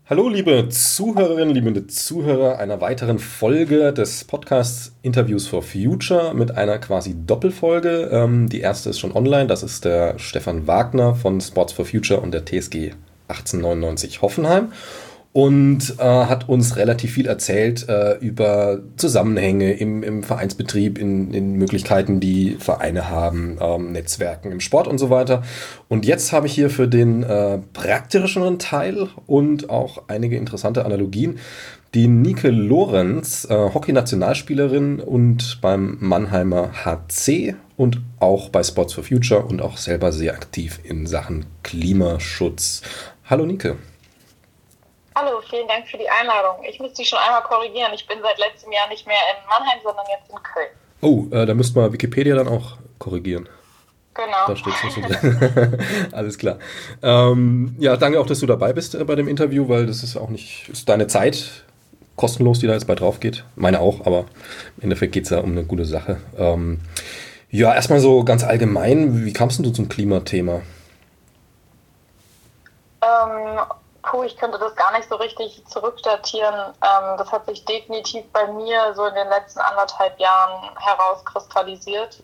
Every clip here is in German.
Hallo, liebe Zuhörerinnen, liebe Zuhörer einer weiteren Folge des Podcasts Interviews for Future mit einer quasi Doppelfolge. Die erste ist schon online, das ist der Stefan Wagner von Sports for Future und der TSG 1899 Hoffenheim und hat uns relativ viel erzählt über Zusammenhänge im Vereinsbetrieb, in Möglichkeiten, die Vereine haben, Netzwerken im Sport und so weiter. Und jetzt habe ich hier für den praktischeren Teil und auch einige interessante Analogien die Nike Lorenz, Hockey-Nationalspielerin und beim Mannheimer HC und auch bei Sports for Future und auch selber sehr aktiv in Sachen Klimaschutz. Hallo Nike. Hallo, vielen Dank für die Einladung. Ich muss dich schon einmal korrigieren. Ich bin seit letztem Jahr nicht mehr in Mannheim, sondern jetzt in Köln. Oh, da müsste man Wikipedia dann auch korrigieren. Genau. Da steht es nicht so drin. Alles klar. Ja, danke auch, dass du dabei bist bei dem Interview, weil das ist auch nicht, ist deine Zeit kostenlos, die da jetzt bei drauf geht. Meine auch, aber im Endeffekt geht es ja um eine gute Sache. Ja, erstmal so ganz allgemein, wie kamst du zum Klimathema? Ich könnte das gar nicht so richtig zurückdatieren. Das hat sich definitiv bei mir so in den letzten 1,5 Jahren herauskristallisiert,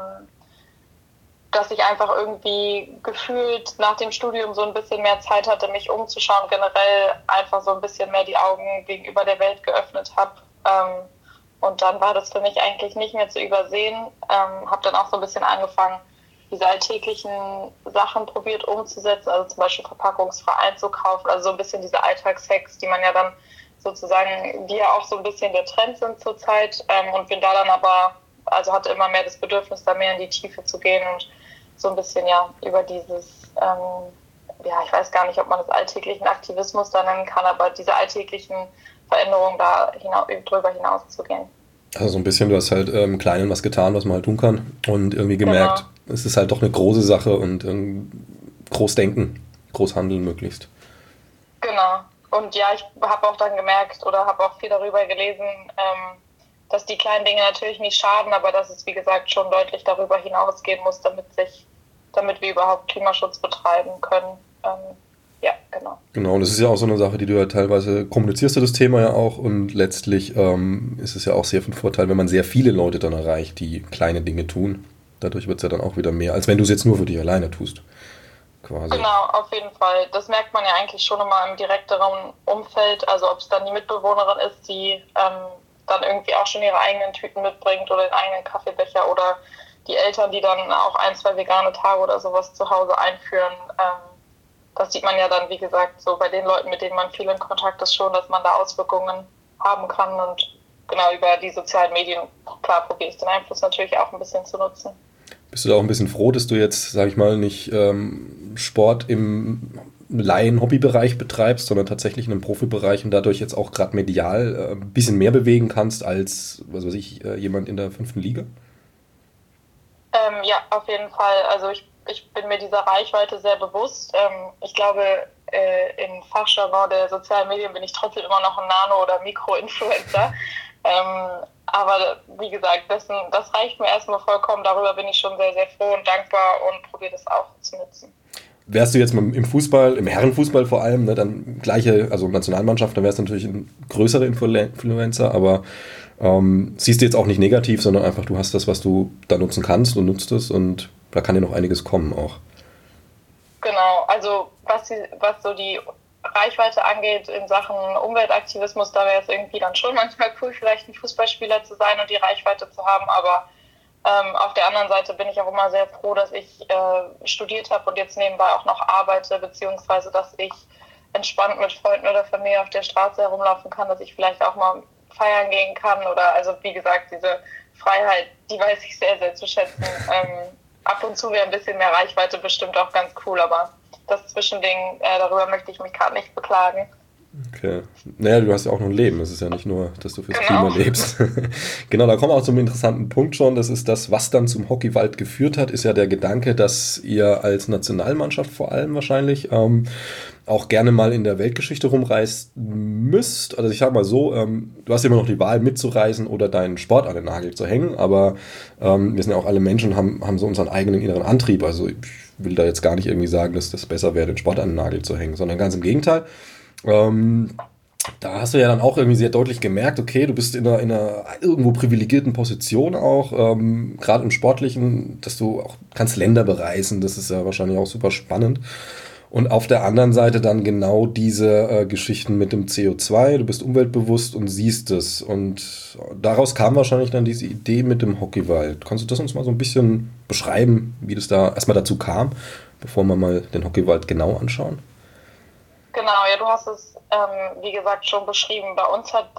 dass ich einfach irgendwie gefühlt nach dem Studium so ein bisschen mehr Zeit hatte, mich umzuschauen, generell einfach so ein bisschen mehr die Augen gegenüber der Welt geöffnet habe. Und dann war das für mich eigentlich nicht mehr zu übersehen. Habe dann auch so ein bisschen angefangen, diese alltäglichen Sachen probiert umzusetzen, also zum Beispiel verpackungsfrei einzukaufen, also so ein bisschen diese Alltagshacks, die man ja dann sozusagen, die ja auch so ein bisschen der Trend sind zurzeit, und bin da dann aber, also hatte immer mehr das Bedürfnis, da mehr in die Tiefe zu gehen und so ein bisschen ja über dieses, ich weiß gar nicht, ob man das alltäglichen Aktivismus da nennen kann, aber diese alltäglichen Veränderungen da drüber hinaus zu gehen. Also so ein bisschen, du hast halt im Kleinen was getan, was man halt tun kann und irgendwie gemerkt, es ist halt doch eine große Sache und groß denken, groß handeln möglichst. Genau. Und ja, ich habe auch dann gemerkt oder habe auch viel darüber gelesen, dass die kleinen Dinge natürlich nicht schaden, aber dass es, wie gesagt, schon deutlich darüber hinausgehen muss, damit wir überhaupt Klimaschutz betreiben können. Ja, genau. Genau, und das ist ja auch so eine Sache, die du ja teilweise kommunizierst, du das Thema ja auch, und letztlich ist es ja auch sehr von Vorteil, wenn man sehr viele Leute dann erreicht, die kleine Dinge tun. Dadurch wird es ja dann auch wieder mehr, als wenn du es jetzt nur für dich alleine tust. Quasi. Genau, auf jeden Fall. Das merkt man ja eigentlich schon immer im direkteren Umfeld, also ob es dann die Mitbewohnerin ist, die dann irgendwie auch schon ihre eigenen Tüten mitbringt oder den eigenen Kaffeebecher, oder die Eltern, die dann auch 1-2 vegane Tage oder sowas zu Hause einführen. Das sieht man ja dann, wie gesagt, so bei den Leuten, mit denen man viel in Kontakt ist, schon, dass man da Auswirkungen haben kann. Und genau über die sozialen Medien, klar, probiere ich den Einfluss natürlich auch ein bisschen zu nutzen. Bist du da auch ein bisschen froh, dass du jetzt, sag ich mal, nicht Sport im Laien-Hobbybereich betreibst, sondern tatsächlich in einem Profibereich und dadurch jetzt auch gerade medial ein bisschen mehr bewegen kannst als, was weiß ich, jemand in der 5. Liga? Ja, auf jeden Fall. Also ich bin mir dieser Reichweite sehr bewusst. Ich glaube, im Fachjargon der sozialen Medien bin ich trotzdem immer noch ein Nano- oder Mikro-Influencer. Aber wie gesagt, das reicht mir erstmal vollkommen. Darüber bin ich schon sehr, sehr froh und dankbar und probiere das auch zu nutzen. Wärst du jetzt mal im Fußball, im Herrenfußball vor allem, ne, dann gleiche, also Nationalmannschaft, dann wärst du natürlich ein größerer Influencer, aber siehst du jetzt auch nicht negativ, sondern einfach, du hast das, was du da nutzen kannst und nutzt es, und da kann dir noch einiges kommen auch. Genau, also was so die Reichweite angeht in Sachen Umweltaktivismus, da wäre es irgendwie dann schon manchmal cool, vielleicht ein Fußballspieler zu sein und die Reichweite zu haben, aber auf der anderen Seite bin ich auch immer sehr froh, dass ich studiert habe und jetzt nebenbei auch noch arbeite, beziehungsweise dass ich entspannt mit Freunden oder Familie auf der Straße herumlaufen kann, dass ich vielleicht auch mal feiern gehen kann, oder also wie gesagt, diese Freiheit, die weiß ich sehr, sehr zu schätzen. Ab und zu wäre ein bisschen mehr Reichweite bestimmt auch ganz cool, aber das Zwischending, darüber möchte ich mich gerade nicht beklagen. Okay. Naja, du hast ja auch noch ein Leben. Es ist ja nicht nur, dass du fürs Klima lebst. Genau, da kommen wir auch zum interessanten Punkt schon. Das ist das, was dann zum Hockeywald geführt hat, ist ja der Gedanke, dass ihr als Nationalmannschaft vor allem wahrscheinlich auch gerne mal in der Weltgeschichte rumreisen müsst. Also ich sag mal so, du hast immer noch die Wahl mitzureisen oder deinen Sport an den Nagel zu hängen, aber wir sind ja auch alle Menschen, haben so unseren eigenen inneren Antrieb. Also ich will da jetzt gar nicht irgendwie sagen, dass das besser wäre, den Sport an den Nagel zu hängen, sondern ganz im Gegenteil. Da hast du ja dann auch irgendwie sehr deutlich gemerkt, okay, du bist in einer irgendwo privilegierten Position auch, gerade im Sportlichen, dass du auch kannst Länder bereisen, das ist ja wahrscheinlich auch super spannend. Und auf der anderen Seite dann genau diese Geschichten mit dem CO2, du bist umweltbewusst und siehst es. Und daraus kam wahrscheinlich dann diese Idee mit dem Hockeywald. Kannst du das uns mal so ein bisschen beschreiben, wie das da erstmal dazu kam, bevor wir mal den Hockeywald genau anschauen? Genau, ja, du hast es, wie gesagt, schon beschrieben. Bei uns hat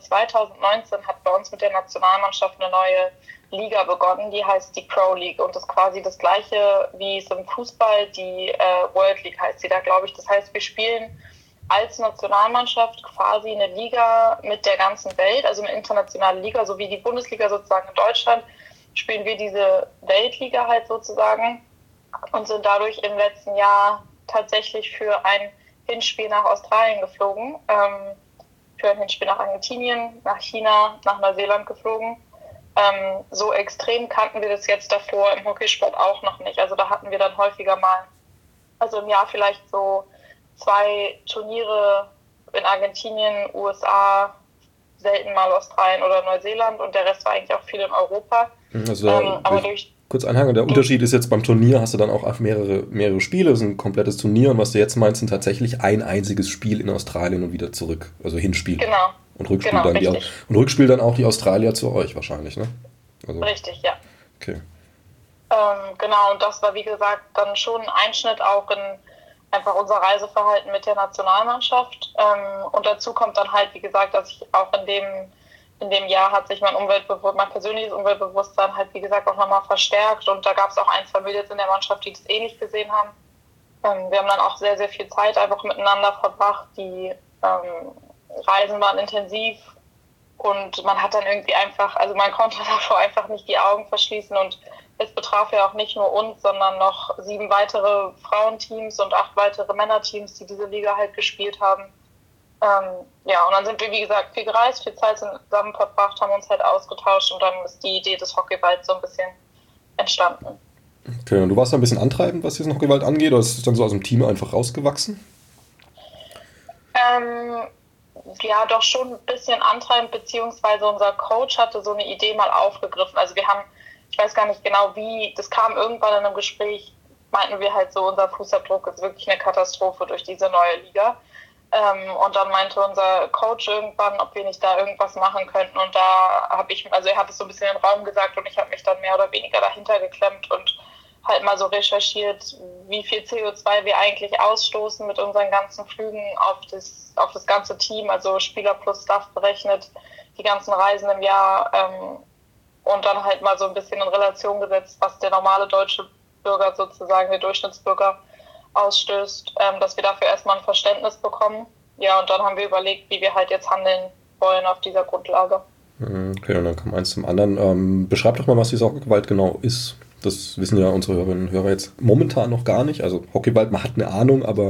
2019 hat bei uns mit der Nationalmannschaft eine neue Liga begonnen, die heißt die Pro League und das ist quasi das gleiche, wie es im Fußball die World League heißt, die da, glaube ich. Das heißt, wir spielen als Nationalmannschaft quasi eine Liga mit der ganzen Welt, also eine internationale Liga, so wie die Bundesliga sozusagen in Deutschland, spielen wir diese Weltliga halt sozusagen und sind dadurch im letzten Jahr tatsächlich für ein Hinspiel nach Australien geflogen, für ein Hinspiel nach Argentinien, nach China, nach Neuseeland geflogen. So extrem kannten wir das jetzt davor im Hockeysport auch noch nicht. Also da hatten wir dann häufiger mal, also im Jahr vielleicht so 2 Turniere in Argentinien, USA, selten mal Australien oder Neuseeland und der Rest war eigentlich auch viel in Europa. Also Aber durch kurz einhaken, der Unterschied ist jetzt beim Turnier hast du dann auch mehrere Spiele, das ist ein komplettes Turnier und was du jetzt meinst, sind tatsächlich ein einziges Spiel in Australien und wieder zurück, also Hinspiel. genau, Und Rückspiel genau, dann richtig. und Rückspiel dann auch die Australier zu euch wahrscheinlich, ne? Also, Richtig, ja. okay. Genau, und das war wie gesagt dann schon ein Einschnitt auch in einfach unser Reiseverhalten mit der Nationalmannschaft. Und dazu kommt dann halt, wie gesagt, dass ich auch in dem Jahr hat sich mein persönliches Umweltbewusstsein halt, wie gesagt, auch nochmal verstärkt. Und da gab es auch 1, 2 Mädels in der Mannschaft, die das ähnlich gesehen haben. Wir haben dann auch sehr, sehr viel Zeit einfach miteinander verbracht. Die Reisen waren intensiv und man hat dann irgendwie einfach, also man konnte davor einfach nicht die Augen verschließen und es betraf ja auch nicht nur uns, sondern noch 7 weitere Frauenteams und 8 weitere Männerteams, die diese Liga halt gespielt haben. Ja, und dann sind wir, wie gesagt, viel gereist, viel Zeit zusammen verbracht, haben uns halt ausgetauscht und dann ist die Idee des Hockeywalds so ein bisschen entstanden. Okay, und du warst da ein bisschen antreibend, was diesen Hockeywald angeht, oder ist es dann so aus dem Team einfach rausgewachsen? Ja, doch schon ein bisschen antreibend, beziehungsweise unser Coach hatte so eine Idee mal aufgegriffen. Also wir haben, ich weiß gar nicht genau wie, das kam irgendwann in einem Gespräch, meinten wir halt so, unser Fußabdruck ist wirklich eine Katastrophe durch diese neue Liga. Und dann meinte unser Coach irgendwann, ob wir nicht da irgendwas machen könnten. Und da habe ich, also er hat es so ein bisschen in den Raum gesagt und ich habe mich dann mehr oder weniger dahinter geklemmt und halt mal so recherchiert, wie viel CO2 wir eigentlich ausstoßen mit unseren ganzen Flügen auf das ganze Team, also Spieler plus Staff berechnet, die ganzen Reisen im Jahr und dann halt mal so ein bisschen in Relation gesetzt, was der normale deutsche Bürger sozusagen, der Durchschnittsbürger ausstößt, dass wir dafür erstmal ein Verständnis bekommen. Ja, und dann haben wir überlegt, wie wir halt jetzt handeln wollen auf dieser Grundlage. Okay, und dann kam eins zum anderen. Beschreib doch mal, was dieser Hockeywald genau ist. Das wissen ja unsere Hörerinnen und Hörer jetzt momentan noch gar nicht. Also Hockeywald, man hat eine Ahnung, aber...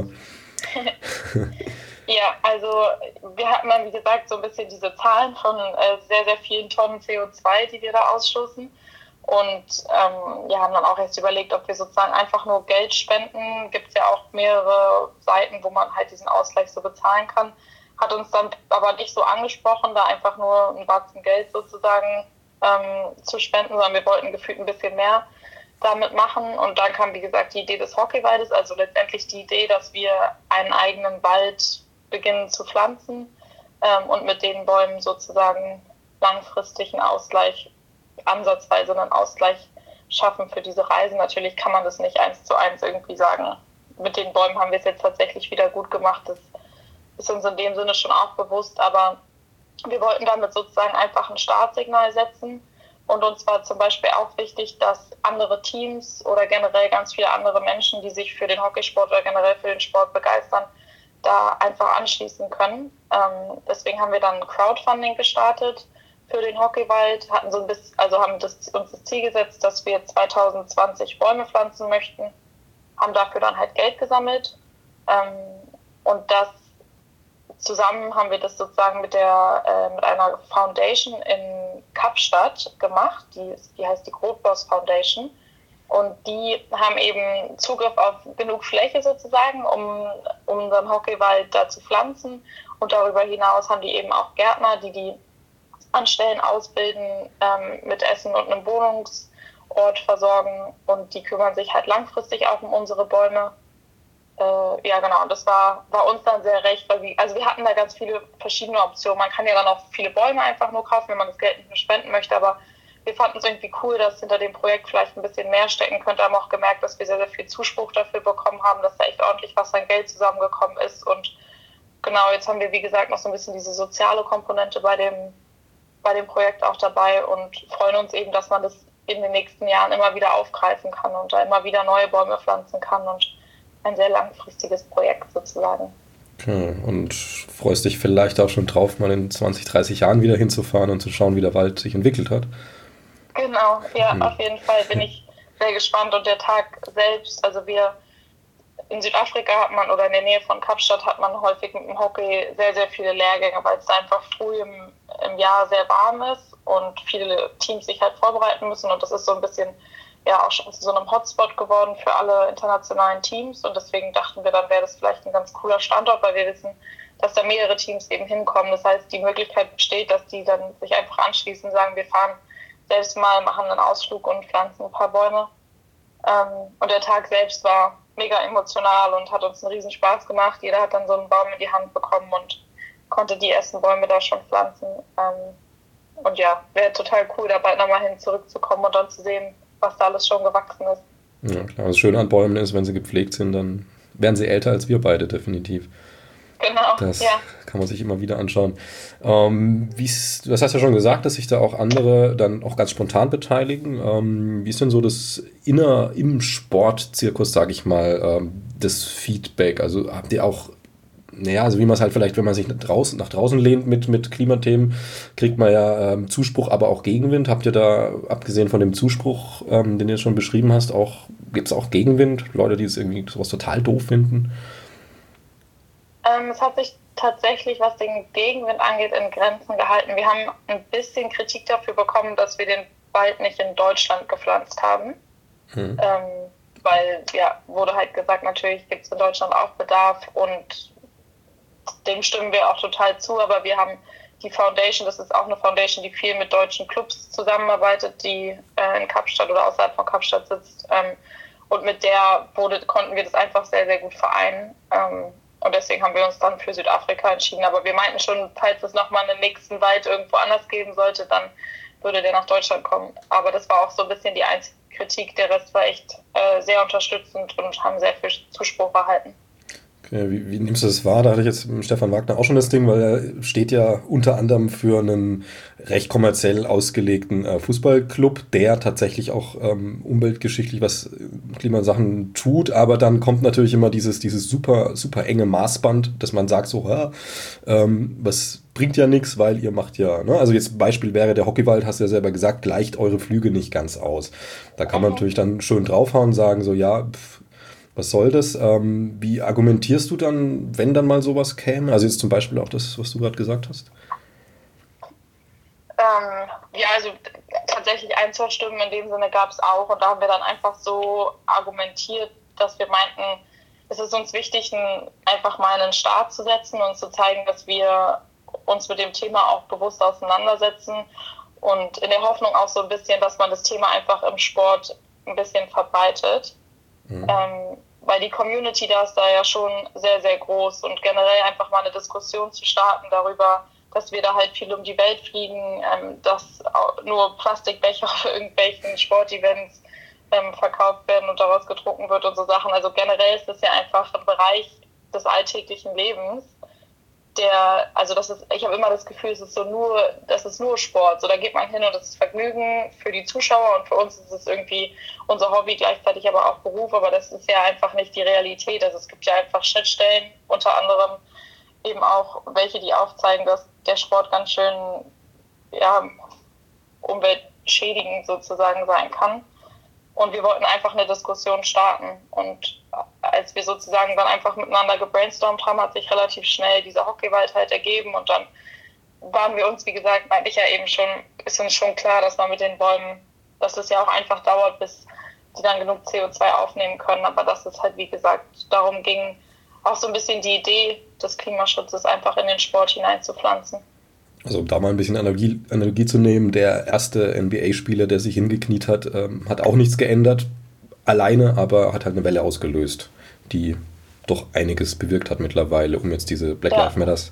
Ja, also wir hatten dann, wie gesagt, so ein bisschen diese Zahlen von sehr, sehr vielen Tonnen CO2, die wir da ausstoßen. Und wir haben dann auch erst überlegt, ob wir sozusagen einfach nur Geld spenden. Gibt es ja auch mehrere Seiten, wo man halt diesen Ausgleich so bezahlen kann. Hat uns dann aber nicht so angesprochen, da einfach nur ein Batzen Geld sozusagen zu spenden, sondern wir wollten gefühlt ein bisschen mehr damit machen. Und dann kam, wie gesagt, die Idee des Hockeywaldes, also letztendlich die Idee, dass wir einen eigenen Wald beginnen zu pflanzen und mit den Bäumen sozusagen langfristig einen Ausgleich, ansatzweise einen Ausgleich schaffen für diese Reisen. Natürlich kann man das nicht 1:1 irgendwie sagen. Mit den Bäumen haben wir es jetzt tatsächlich wieder gut gemacht. Das ist uns in dem Sinne schon auch bewusst, aber wir wollten damit sozusagen einfach ein Startsignal setzen. Und uns war zum Beispiel auch wichtig, dass andere Teams oder generell ganz viele andere Menschen, die sich für den Hockeysport oder generell für den Sport begeistern, da einfach anschließen können. Deswegen haben wir dann Crowdfunding gestartet für den Hockeywald, hatten so ein bisschen, also haben uns das Ziel gesetzt, dass wir 2020 Bäume pflanzen möchten, haben dafür dann halt Geld gesammelt und das zusammen haben wir das sozusagen mit einer Foundation in Kapstadt gemacht, die heißt die Grotboss Foundation. Und die haben eben Zugriff auf genug Fläche sozusagen, um unseren Hockeywald da zu pflanzen. Und darüber hinaus haben die eben auch Gärtner, die an Stellen ausbilden, mit Essen und einem Wohnungsort versorgen. Und die kümmern sich halt langfristig auch um unsere Bäume. Ja, genau. Und das war uns dann sehr recht, weil wir hatten da ganz viele verschiedene Optionen. Man kann ja dann auch viele Bäume einfach nur kaufen, wenn man das Geld nicht mehr spenden möchte. Aber wir fanden es irgendwie cool, dass hinter dem Projekt vielleicht ein bisschen mehr stecken könnte. Haben auch gemerkt, dass wir sehr, sehr viel Zuspruch dafür bekommen haben, dass da echt ordentlich was an Geld zusammengekommen ist. Und genau, jetzt haben wir, wie gesagt, noch so ein bisschen diese soziale Komponente bei dem Projekt auch dabei und freuen uns eben, dass man das in den nächsten Jahren immer wieder aufgreifen kann und da immer wieder neue Bäume pflanzen kann und ein sehr langfristiges Projekt sozusagen. Okay. Und freust dich vielleicht auch schon drauf, mal in 20, 30 Jahren wieder hinzufahren und zu schauen, wie der Wald sich entwickelt hat? Genau, ja, auf jeden Fall bin ich sehr gespannt. Und der Tag selbst, also in Südafrika hat man oder in der Nähe von Kapstadt hat man häufig mit dem Hockey sehr, sehr viele Lehrgänge, weil es einfach früh im Jahr sehr warm ist und viele Teams sich halt vorbereiten müssen. Und das ist so ein bisschen ja auch schon zu so einem Hotspot geworden für alle internationalen Teams. Und deswegen dachten wir, dann wäre das vielleicht ein ganz cooler Standort, weil wir wissen, dass da mehrere Teams eben hinkommen. Das heißt, die Möglichkeit besteht, dass die dann sich einfach anschließen und sagen, wir fahren selbst mal, machen einen Ausflug und pflanzen ein paar Bäume. Und der Tag selbst war mega emotional und hat uns einen riesen Spaß gemacht. Jeder hat dann so einen Baum in die Hand bekommen und konnte die ersten Bäume da schon pflanzen. Und ja, wäre total cool, da bald nochmal hin zurückzukommen und dann zu sehen, was da alles schon gewachsen ist. Ja, klar. Das Schöne an Bäumen ist, wenn sie gepflegt sind, dann werden sie älter als wir beide, definitiv. Genau, Das ja. kann man sich immer wieder anschauen. Du hast ja schon gesagt, dass sich da auch andere dann auch ganz spontan beteiligen. Wie ist denn so das im Sportzirkus, sage ich mal, das Feedback? Also habt ihr auch, naja, also wie man es halt vielleicht, wenn man sich nach draußen lehnt mit Klimathemen, kriegt man ja Zuspruch, aber auch Gegenwind. Habt ihr da, abgesehen von dem Zuspruch, den du jetzt schon beschrieben hast, gibt es auch Gegenwind? Leute, die es irgendwie sowas total doof finden? Es hat sich tatsächlich, was den Gegenwind angeht, in Grenzen gehalten. Wir haben ein bisschen Kritik dafür bekommen, dass wir den Wald nicht in Deutschland gepflanzt haben. Weil, ja, wurde halt gesagt, natürlich gibt es in Deutschland auch Bedarf und dem stimmen wir auch total zu. Aber wir haben die Foundation, das ist auch eine Foundation, die viel mit deutschen Clubs zusammenarbeitet, die in Kapstadt oder außerhalb von Kapstadt sitzt. Und mit der konnten wir das einfach sehr, sehr gut vereinen. Und deswegen haben wir uns dann für Südafrika entschieden. Aber wir meinten schon, falls es nochmal einen nächsten Wald irgendwo anders geben sollte, dann würde der nach Deutschland kommen. Aber das war auch so ein bisschen die einzige Kritik. Der Rest war echt sehr unterstützend und haben sehr viel Zuspruch erhalten. Okay, wie nimmst du das wahr? Da hatte ich jetzt mit Stefan Wagner auch schon das Ding, weil er steht ja unter anderem für einen recht kommerziell ausgelegten Fußballclub, der tatsächlich auch umweltgeschichtlich was Klimasachen tut, aber dann kommt natürlich immer dieses super, super enge Maßband, dass man sagt so, was bringt ja nichts, weil ihr macht ja, ne? Also jetzt Beispiel wäre der Hockeywald, hast du ja selber gesagt, gleicht eure Flüge nicht ganz aus. Da kann man natürlich dann schön draufhauen und sagen so, ja, was soll das? Wie argumentierst du dann, wenn dann mal sowas käme? Also jetzt zum Beispiel auch das, was du gerade gesagt hast. Ja, also tatsächlich ein, zwei Stimmen in dem Sinne gab es auch. Und da haben wir dann einfach so argumentiert, dass wir meinten, es ist uns wichtig, einfach mal einen Start zu setzen und zu zeigen, dass wir uns mit dem Thema auch bewusst auseinandersetzen. Und in der Hoffnung auch so ein bisschen, dass man das Thema einfach im Sport ein bisschen verbreitet. Weil die Community da ist da ja schon sehr, sehr groß und generell einfach mal eine Diskussion zu starten darüber, dass wir da halt viel um die Welt fliegen, dass nur Plastikbecher für irgendwelchen Sportevents verkauft werden und daraus getrunken wird und so Sachen. Also generell ist das ja einfach ein Bereich des alltäglichen Lebens, ich habe immer das Gefühl, das ist nur Sport. So, da geht man hin und das ist Vergnügen für die Zuschauer und für uns ist es irgendwie unser Hobby, gleichzeitig aber auch Beruf, aber das ist ja einfach nicht die Realität. Also es gibt ja einfach Schnittstellen, unter anderem eben auch welche, die aufzeigen, dass der Sport ganz schön umweltschädigend sozusagen sein kann. Und wir wollten einfach eine Diskussion starten. Und als wir sozusagen dann einfach miteinander gebrainstormt haben, hat sich relativ schnell dieser Hockeywald halt ergeben. Und dann waren wir uns, wie gesagt, ist uns schon klar, dass man mit den Bäumen, dass es ja auch einfach dauert, bis die dann genug CO2 aufnehmen können. Aber dass es halt, wie gesagt, darum ging, auch so ein bisschen die Idee des Klimaschutzes einfach in den Sport hineinzupflanzen. Also um da mal ein bisschen Analogie zu nehmen, der erste NBA-Spieler, der sich hingekniet hat, hat auch nichts geändert, alleine, aber hat halt eine Welle ausgelöst, die doch einiges bewirkt hat mittlerweile, um jetzt diese Black Lives Matters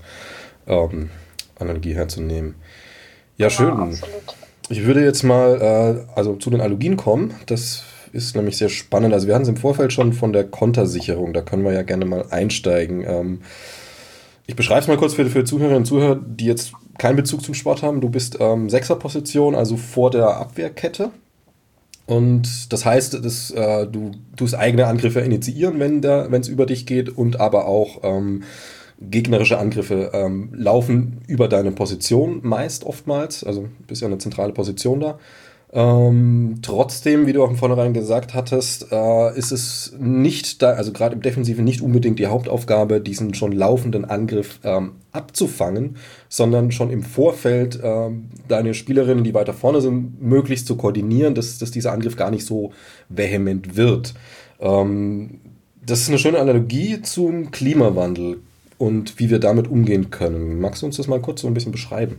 Analogie herzunehmen. Ja, schön. Absolut. Ich würde jetzt mal also zu den Analogien kommen. Das ist nämlich sehr spannend. Also wir hatten es im Vorfeld schon von der Kontersicherung. Da können wir ja gerne mal einsteigen. Ich beschreibe es mal kurz für Zuhörerinnen und Zuhörer, die jetzt keinen Bezug zum Sport haben. Du bist Sechserposition, also vor der Abwehrkette. Und das heißt, du tust eigene Angriffe initiieren, wenn es über dich geht, und aber auch gegnerische Angriffe laufen über deine Position meist oftmals. Also du bist ja eine zentrale Position da. Trotzdem, wie du auch im Vornherein gesagt hattest, ist es nicht da, also gerade im Defensiven nicht unbedingt die Hauptaufgabe, diesen schon laufenden Angriff abzufangen, sondern schon im Vorfeld deine Spielerinnen, die weiter vorne sind, möglichst zu koordinieren, dass dieser Angriff gar nicht so vehement wird. Das ist eine schöne Analogie zum Klimawandel und wie wir damit umgehen können. Magst du uns das mal kurz so ein bisschen beschreiben?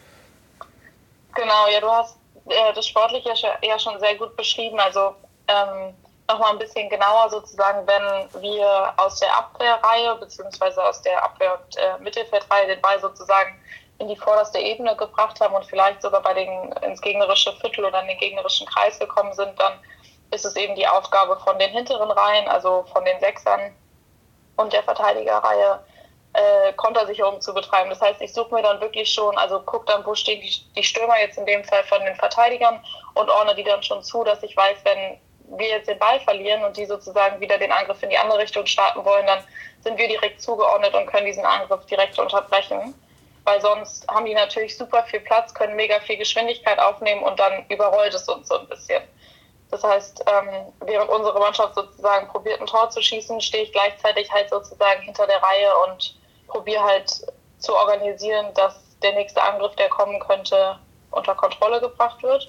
Genau, ja, du hast das Sportliche ja schon sehr gut beschrieben. Also nochmal ein bisschen genauer sozusagen, wenn wir aus der Abwehrreihe beziehungsweise aus der Abwehr- und Mittelfeldreihe den Ball sozusagen in die vorderste Ebene gebracht haben und vielleicht sogar ins gegnerische Viertel oder in den gegnerischen Kreis gekommen sind, dann ist es eben die Aufgabe von den hinteren Reihen, also von den Sechsern und der Verteidigerreihe, Kontersicherung zu betreiben. Das heißt, ich suche mir dann wirklich schon, also gucke dann, wo stehen die Stürmer jetzt in dem Fall von den Verteidigern und ordne die dann schon zu, dass ich weiß, wenn wir jetzt den Ball verlieren und die sozusagen wieder den Angriff in die andere Richtung starten wollen, dann sind wir direkt zugeordnet und können diesen Angriff direkt unterbrechen. Weil sonst haben die natürlich super viel Platz, können mega viel Geschwindigkeit aufnehmen und dann überrollt es uns so ein bisschen. Das heißt, während unsere Mannschaft sozusagen probiert, ein Tor zu schießen, stehe ich gleichzeitig halt sozusagen hinter der Reihe und probiere halt zu organisieren, dass der nächste Angriff, der kommen könnte, unter Kontrolle gebracht wird.